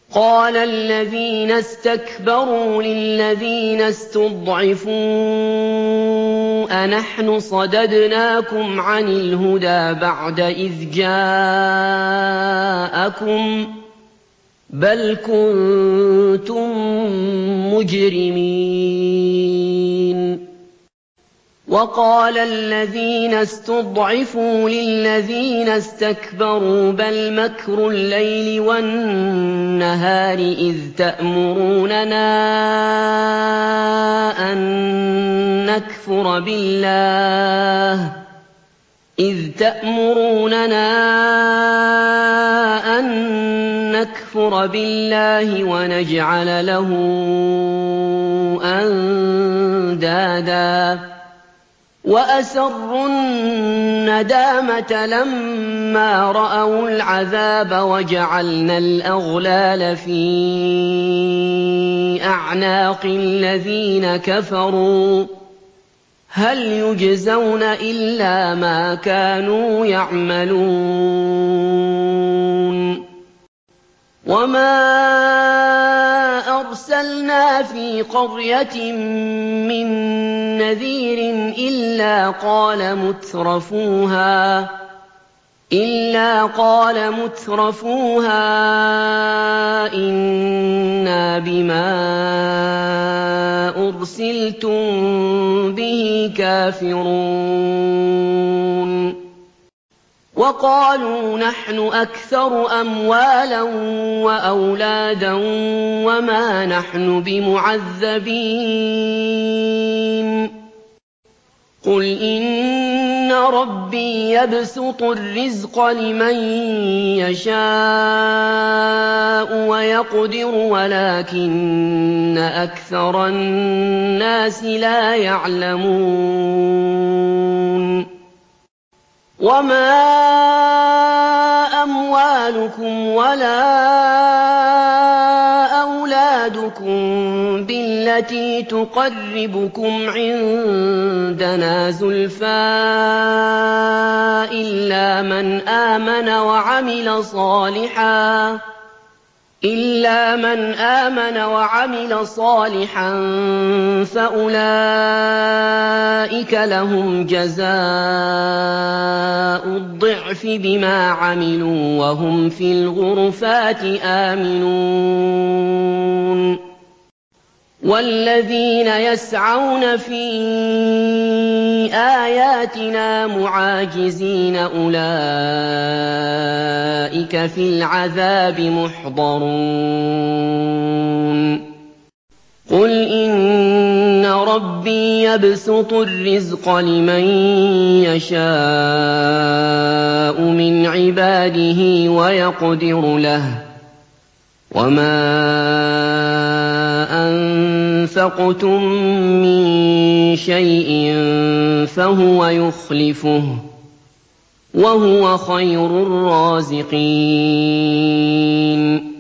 قَالَ الَّذِينَ اسْتَكْبَرُوا لِلَّذِينَ اسْتُضْعِفُوا أَنَحْنُ صَدَدْنَاكُمْ عَنِ الْهُدَىٰ بَعْدَ إِذْ جَاءَكُم ۖ بَلْ كُنتُم مُّجْرِمِينَ وَقَالَ الَّذِينَ اسْتُضْعِفُوا لِلَّذِينَ اسْتَكْبَرُوا بَلْ مَكْرُ اللَّيْلِ وَالنَّهَارِ إِذْ تَأْمُرُونَنَا أَن نَّكْفُرَ بِاللَّهِ وَنَجْعَلَ لَهُ أَندَادًا وَأَسَرُّوا النَّدَامَةَ لَمَّا رَأَوُا الْعَذَابَ وَجَعَلْنَا الْأَغْلَالَ فِي أَعْنَاقِ الَّذِينَ كَفَرُوا هَلْ يُجْزَوْنَ إِلَّا مَا كَانُوا يَعْمَلُونَ وَمَا أَرْسَلْنَا فِي قَرْيَةٍ مِّن نَّذِيرٍ إِلَّا قَالَ مُتْرَفُوهَا إِنَّا بِمَا أُرْسِلْتُم بِهِ كَافِرُونَ وَقَالُوا نَحْنُ أَكْثَرُ أَمْوَالًا وَأَوْلَادًا وَمَا نَحْنُ بِمُعَذَّبِينَ قُلْ إِنَّ رَبِّي يَبْسُطُ الرِّزْقَ لِمَن يَشَاءُ وَيَقْدِرُ وَلَٰكِنَّ أَكْثَرَ النَّاسِ لَا يَعْلَمُونَ وَمَا أَمْوَالُكُمْ وَلَا أَوْلَادُكُم بِالَّتِي تُقَرِّبُكُمْ عِندَنَا زُلْفَىٰ إِلَّا مَنْ آمَنَ وَعَمِلَ صَالِحًا فَأُولَٰئِكَ لَهُمْ جَزَاءُ الضِّعْفِ بِمَا عَمِلُوا وَهُمْ فِي الْغُرُفَاتِ آمِنُونَ وَالَّذِينَ يَسْعَوْنَ فِي آيَاتِنَا مُعَاجِزِينَ أُولَٰئِكَ فِي الْعَذَابِ مُحْضَرُونَ قُلْ إِنَّ رَبِّي يَبْسُطُ الرِّزْقَ لِمَن يَشَاءُ مِنْ عِبَادِهِ وَيَقْدِرُ لَهُ ۚ وَمَا أَنفَقْتُم مِّن شَيْءٍ فَهُوَ يُخْلِفُهُ ۖ وَهُوَ خَيْرُ الرَّازِقِينَ